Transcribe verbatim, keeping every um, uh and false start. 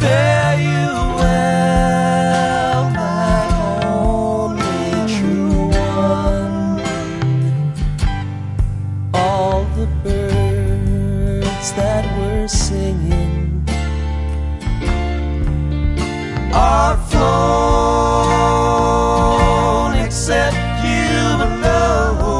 Fare you well, my only true one. All the birds that were singing are flown except you alone.